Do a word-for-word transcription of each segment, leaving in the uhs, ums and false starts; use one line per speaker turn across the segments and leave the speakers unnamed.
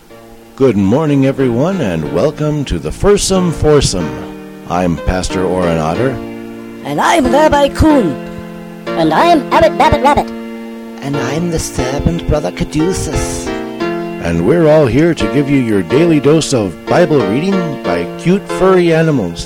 Good morning, everyone, and welcome to the Fursome Foursome. I'm Pastor Oren Otter.
And I'm Rabbi Kuhn.
And I'm Abbot Babbitt Rabbit.
And I'm the Serpent Brother Caduceus.
And we're all here to give you your daily dose of Bible reading by cute furry animals.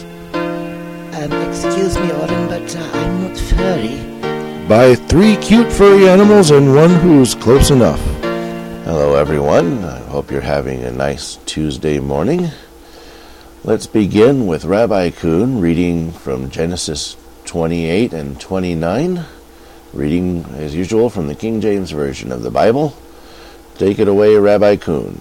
Um, excuse me, Oren, but uh, I'm not furry.
By three cute furry animals and one who's close enough. Hello, everyone. I hope you're having a nice Tuesday morning. Let's begin with Rabbi Kuhn reading from Genesis twenty-eight and twenty-nine. Reading, as usual, from the King James Version of the Bible. Take it away, Rabbi Kuhn.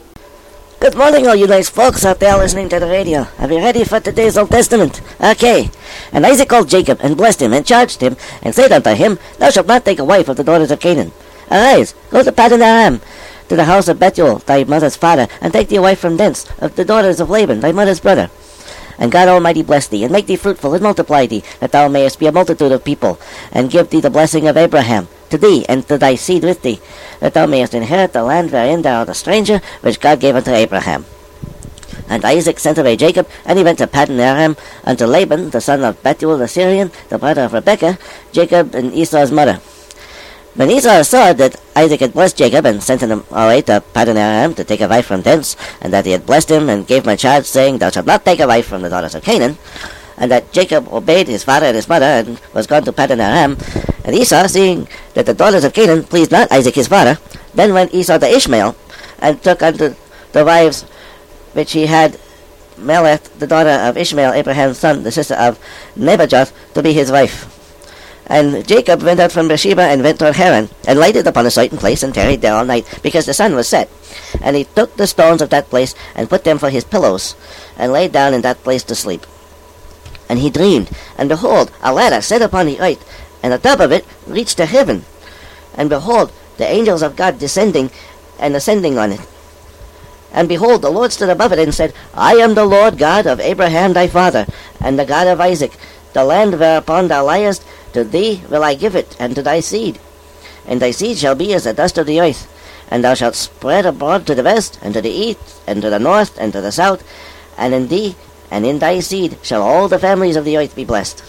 Good morning, all you nice folks out there listening to the radio. Are you ready for today's Old Testament? Okay. And Isaac called Jacob, and blessed him, and charged him, and said unto him, Thou shalt not take a wife of the daughters of Canaan. Arise, go to Paddan Aram, to the house of Bethuel, thy mother's father, and take thee a wife from thence, of the daughters of Laban, thy mother's brother. And God Almighty bless thee, and make thee fruitful, and multiply thee, that thou mayest be a multitude of people, and give thee the blessing of Abraham, to thee, and to thy seed with thee, that thou mayest inherit the land wherein thou art a stranger, which God gave unto Abraham. And Isaac sent away Jacob, and he went to Paddan Aram, unto Laban, the son of Bethuel the Syrian, the brother of Rebekah, Jacob and Esau's mother. When Esau saw that Isaac had blessed Jacob, and sent him away to Paddan Aram to take a wife from thence, and that he had blessed him, and gave him a charge, saying, Thou shalt not take a wife from the daughters of Canaan, and that Jacob obeyed his father and his mother, and was gone to Paddan Aram, and Esau, seeing that the daughters of Canaan pleased not Isaac his father, then went Esau to Ishmael, and took unto the wives which he had Melech, the daughter of Ishmael, Abraham's son, the sister of Nebajoth, to be his wife. And Jacob went out from Beersheba, and went toward Haran, and lighted upon a certain place, and tarried there all night, because the sun was set. And he took the stones of that place, and put them for his pillows, and lay down in that place to sleep. And he dreamed, and behold, a ladder set upon the earth, and the top of it reached to heaven. And behold, the angels of God descending and ascending on it. And behold, the Lord stood above it, and said, I am the Lord God of Abraham thy father, and the God of Isaac. The land whereupon thou liest, to thee will I give it, and to thy seed. And thy seed shall be as the dust of the earth, and thou shalt spread abroad to the west, and to the east, and to the north, and to the south, and in thee and in thy seed shall all the families of the earth be blessed.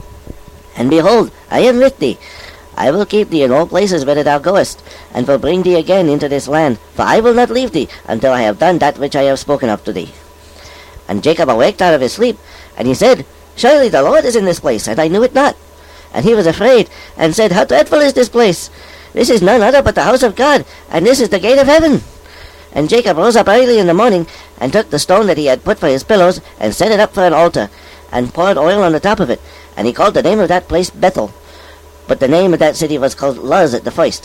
And behold, I am with thee. I will keep thee in all places whither thou goest, and will bring thee again into this land, for I will not leave thee until I have done that which I have spoken of to thee. And Jacob awaked out of his sleep, and he said, Surely the Lord is in this place, and I knew it not. And he was afraid, and said, How dreadful is this place! This is none other but the house of God, and this is the gate of heaven. And Jacob rose up early in the morning, and took the stone that he had put for his pillows, and set it up for an altar, and poured oil on the top of it. And he called the name of that place Bethel. But the name of that city was called Luz at the first.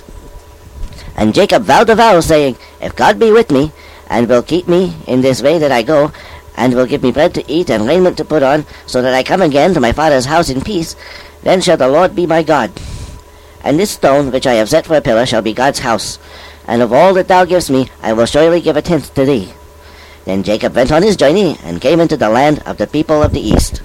And Jacob vowed a vow, saying, If God be with me, and will keep me in this way that I go, and will give me bread to eat and raiment to put on, so that I come again to my father's house in peace, then shall the Lord be my God. And this stone which I have set for a pillar shall be God's house, and of all that thou givest me I will surely give a tenth to thee. Then Jacob went on his journey, and came into the land of the people of the east.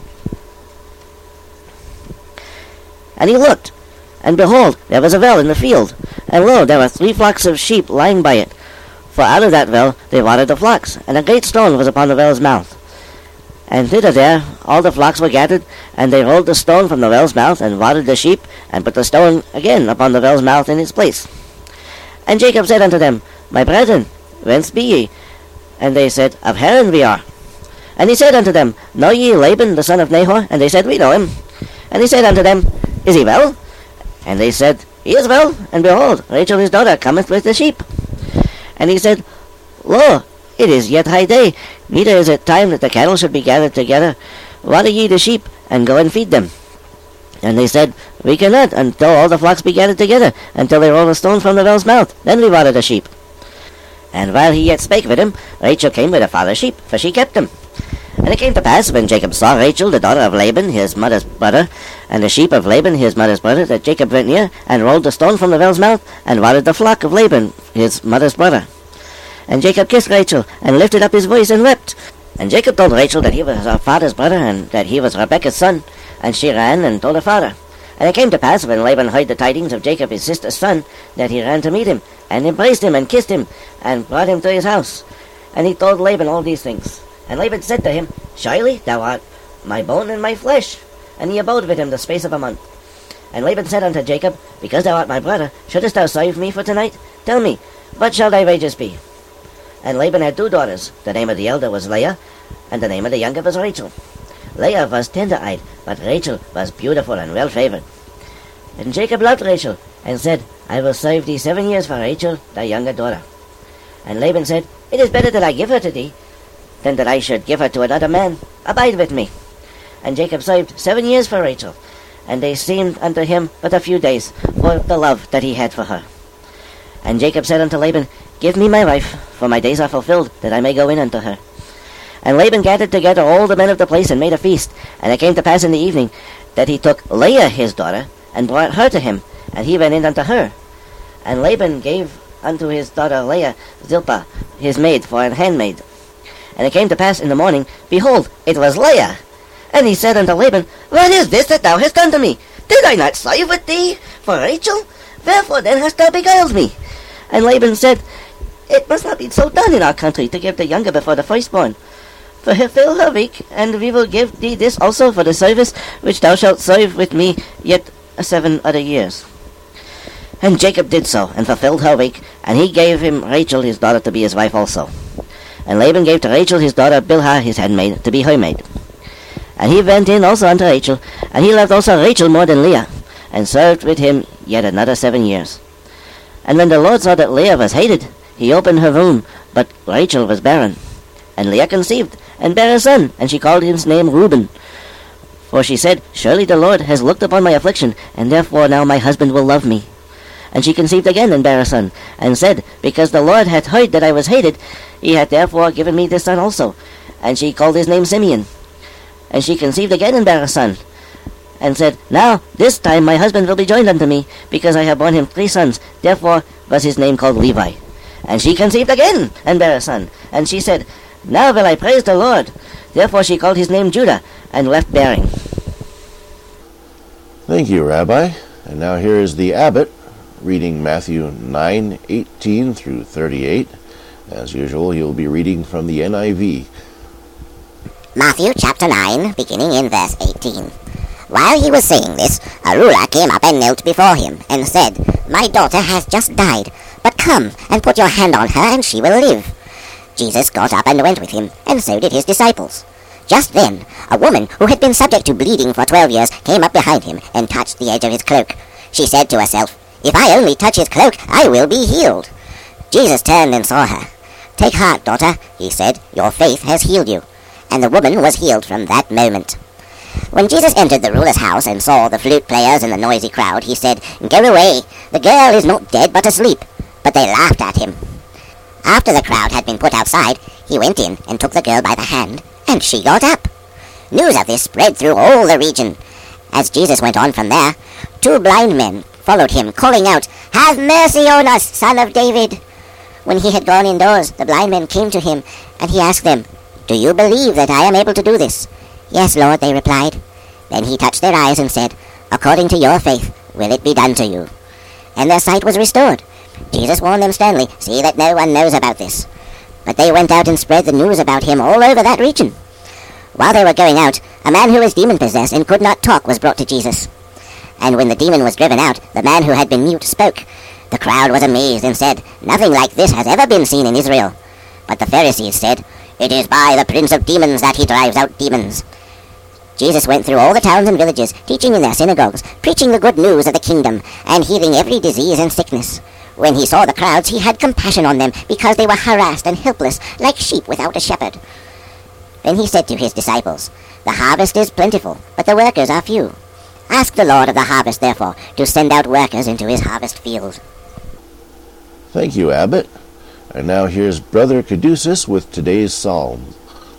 And he looked, and behold, there was a well in the field, and lo, there were three flocks of sheep lying by it. For out of that well they watered the flocks, and a great stone was upon the well's mouth. And thither there all the flocks were gathered, and they rolled the stone from the well's mouth, and watered the sheep, and put the stone again upon the well's mouth in its place. And Jacob said unto them, My brethren, whence be ye? And they said, Of Haran we are. And he said unto them, Know ye Laban the son of Nahor? And they said, We know him. And he said unto them, Is he well? And they said, He is well, and behold, Rachel his daughter cometh with the sheep. And he said, Lo, it is yet high day, neither is it time that the cattle should be gathered together. Water ye the sheep, and go and feed them. And they said, We cannot, until all the flocks be gathered together, until they roll a stone from the well's mouth, then we water the sheep. And while he yet spake with him, Rachel came with her father's sheep, for she kept them. And it came to pass, when Jacob saw Rachel, the daughter of Laban, his mother's brother, and the sheep of Laban, his mother's brother, that Jacob went near, and rolled the stone from the well's mouth, and watered the flock of Laban, his mother's brother. And Jacob kissed Rachel, and lifted up his voice, and wept. And Jacob told Rachel that he was her father's brother, and that he was Rebekah's son. And she ran and told her father. And it came to pass, when Laban heard the tidings of Jacob his sister's son, that he ran to meet him, and embraced him and kissed him and brought him to his house. And he told Laban all these things. And Laban said to him, Surely thou art my bone and my flesh. And he abode with him the space of a month. And Laban said unto Jacob, Because thou art my brother, shouldest thou serve me for tonight? Tell me, what shall thy wages be? And Laban had two daughters. The name of the elder was Leah, and the name of the younger was Rachel. Leah was tender-eyed, but Rachel was beautiful and well-favored. And Jacob loved Rachel, and said, I will serve thee seven years for Rachel, thy younger daughter. And Laban said, It is better that I give her to thee, than that I should give her to another man. Abide with me. And Jacob served seven years for Rachel, and they seemed unto him but a few days, for the love that he had for her. And Jacob said unto Laban, Give me my wife, for my days are fulfilled, that I may go in unto her. And Laban gathered together all the men of the place, and made a feast. And it came to pass in the evening, that he took Leah his daughter, and brought her to him, and he went in unto her. And Laban gave unto his daughter Leah Zilpah, his maid, for an handmaid. And it came to pass in the morning, behold, it was Leah. And he said unto Laban, What is this that thou hast done to me? Did I not serve with thee for Rachel? Wherefore then hast thou beguiled me? And Laban said, It must not be so done in our country, to give the younger before the firstborn. Fulfill her week, and we will give thee this also for the service which thou shalt serve with me yet seven other years. And Jacob did so, and fulfilled her week, and he gave him Rachel his daughter to be his wife also. And Laban gave to Rachel his daughter Bilhah his handmaid to be her maid. And he went in also unto Rachel, and he loved also Rachel more than Leah, and served with him yet another seven years. And when the Lord saw that Leah was hated, he opened her womb, but Rachel was barren. And Leah conceived, and bare a son, and she called his name Reuben. For she said, Surely the Lord has looked upon my affliction, and therefore now my husband will love me. And she conceived again, and bare a son, and said, Because the Lord hath heard that I was hated, he hath therefore given me this son also. And she called his name Simeon. And she conceived again, and bare a son, and said, Now this time my husband will be joined unto me, because I have borne him three sons. Therefore was his name called Levi. And she conceived again, and bare a son. And she said, Now will I praise the Lord. Therefore she called his name Judah, and left bearing.
Thank you, Rabbi. And now here is the abbot, reading Matthew nine eighteen through thirty-eight. As usual, he will be reading from the N I V.
Matthew chapter nine, beginning in verse eighteen. While he was saying this, a ruler came up and knelt before him, and said, My daughter has just died, but come and put your hand on her, and she will live. Jesus got up and went with him, and so did his disciples. Just then, a woman who had been subject to bleeding for twelve years came up behind him, and touched the edge of his cloak. She said to herself, If I only touch his cloak, I will be healed. Jesus turned and saw her. Take heart, daughter, he said, your faith has healed you. And the woman was healed from that moment. When Jesus entered the ruler's house and saw the flute players and the noisy crowd, he said, Go away, the girl is not dead but asleep. But they laughed at him. After the crowd had been put outside, he went in and took the girl by the hand, and she got up. News of this spread through all the region. As Jesus went on from there, two blind men followed him, calling out, Have mercy on us, Son of David. When he had gone indoors, the blind men came to him, and he asked them, Do you believe that I am able to do this? Yes, Lord, they replied. Then he touched their eyes and said, According to your faith will it be done to you. And their sight was restored. Jesus warned them sternly, See that no one knows about this. But they went out and spread the news about him all over that region. While they were going out, a man who was demon-possessed and could not talk was brought to Jesus. And when the demon was driven out, the man who had been mute spoke. The crowd was amazed and said, Nothing like this has ever been seen in Israel. But the Pharisees said, It is by the prince of demons that he drives out demons. Jesus went through all the towns and villages, teaching in their synagogues, preaching the good news of the kingdom, and healing every disease and sickness. When he saw the crowds, he had compassion on them, because they were harassed and helpless, like sheep without a shepherd. Then he said to his disciples, The harvest is plentiful, but the workers are few. Ask the Lord of the harvest, therefore, to send out workers into his harvest field.
Thank you, Abbot. And now here's Brother Caduceus with today's psalm.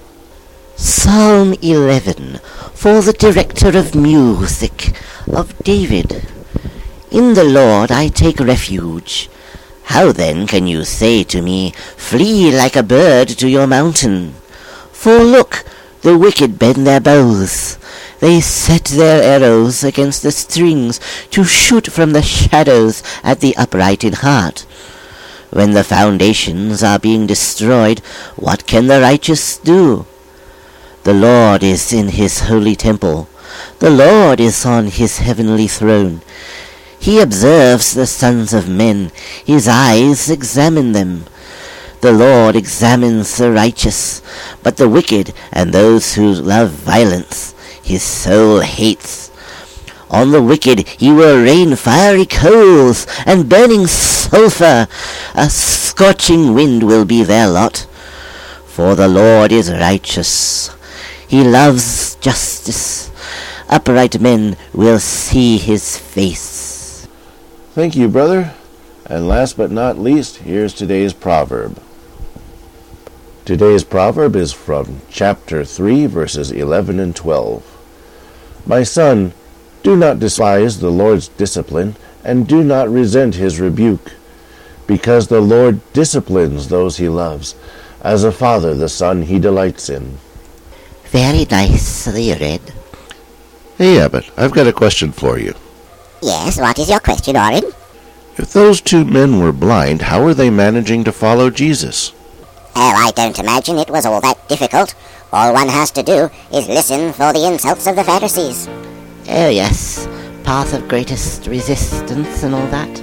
Psalm eleven, for the director of music, of David. In the Lord I take refuge. How then can you say to me, Flee like a bird to your mountain? For look, the wicked bend their bows. They set their arrows against the strings, to shoot from the shadows at the upright in heart. When the foundations are being destroyed, what can the righteous do? The Lord is in his holy temple. The Lord is on his heavenly throne. He observes the sons of men. His eyes examine them. The Lord examines the righteous, but the wicked and those who love violence his soul hates. On the wicked he will rain fiery coals and burning sulphur. A scorching wind will be their lot. For the Lord is righteous. He loves justice. Upright men will see his face.
Thank you, brother. And last but not least, here's today's proverb. Today's proverb is from chapter three, verses eleven and twelve. My son, do not despise the Lord's discipline, and do not resent his rebuke, because the Lord disciplines those he loves, as a father the son he delights in.
Very nicely read.
Hey, Abbott, I've got a question for you.
Yes, what is your question, Orin?
If those two men were blind, how were they managing to follow Jesus?
Oh, I don't imagine it was all that difficult. All one has to do is listen for the insults of the Pharisees.
Oh yes, path of greatest resistance and all that.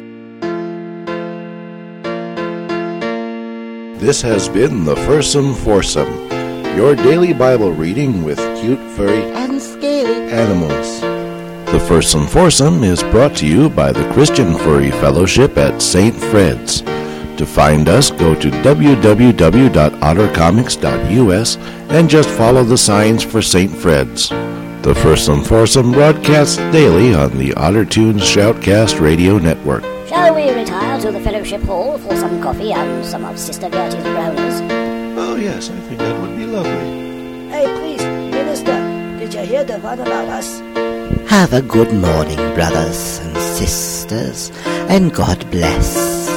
This has been the Fursome Foursome, your daily Bible reading with cute, furry,
And scaly
animals. The Fursome Foursome is brought to you by the Christian Furry Fellowship at Saint Fred's. To find us, go to w w w dot otter comics dot u s and just follow the signs for Saint Fred's. The Fursome Foursome broadcasts daily on the Otter Tunes Shoutcast Radio Network.
Shall we retire to the Fellowship Hall for some coffee and some of Sister Gertie's brownies?
Oh yes, I think that would be lovely.
Hey, please, Minister, did you hear the one about us?
Have a good morning, brothers and sisters, and God bless.